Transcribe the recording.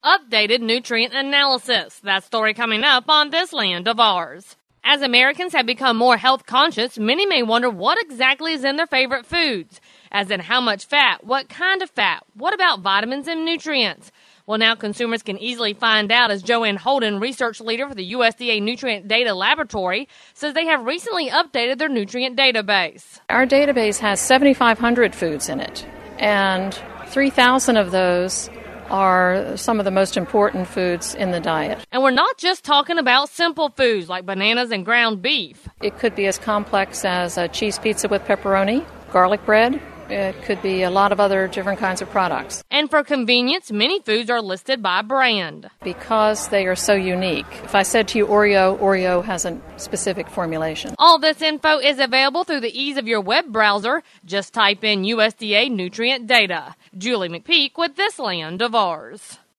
updated nutrient analysis. That story coming up on This Land of Ours. As Americans have become more health conscious, many may wonder what exactly is in their favorite foods. As in how much fat, what kind of fat, what about vitamins and nutrients? Well, now consumers can easily find out, as Joanne Holden, research leader for the USDA Nutrient Data Laboratory, says they have recently updated their nutrient database. Our database has 7,500 foods in it, and 3,000 of those are some of the most important foods in the diet. And we're not just talking about simple foods like bananas and ground beef. It could be as complex as a cheese pizza with pepperoni, garlic bread. It could be a lot of other different kinds of products. And for convenience, many foods are listed by brand. Because they are so unique. If I said to you Oreo has a specific formulation. All this info is available through the ease of your web browser. Just type in USDA Nutrient Data. Julie McPeak with This Land of Ours.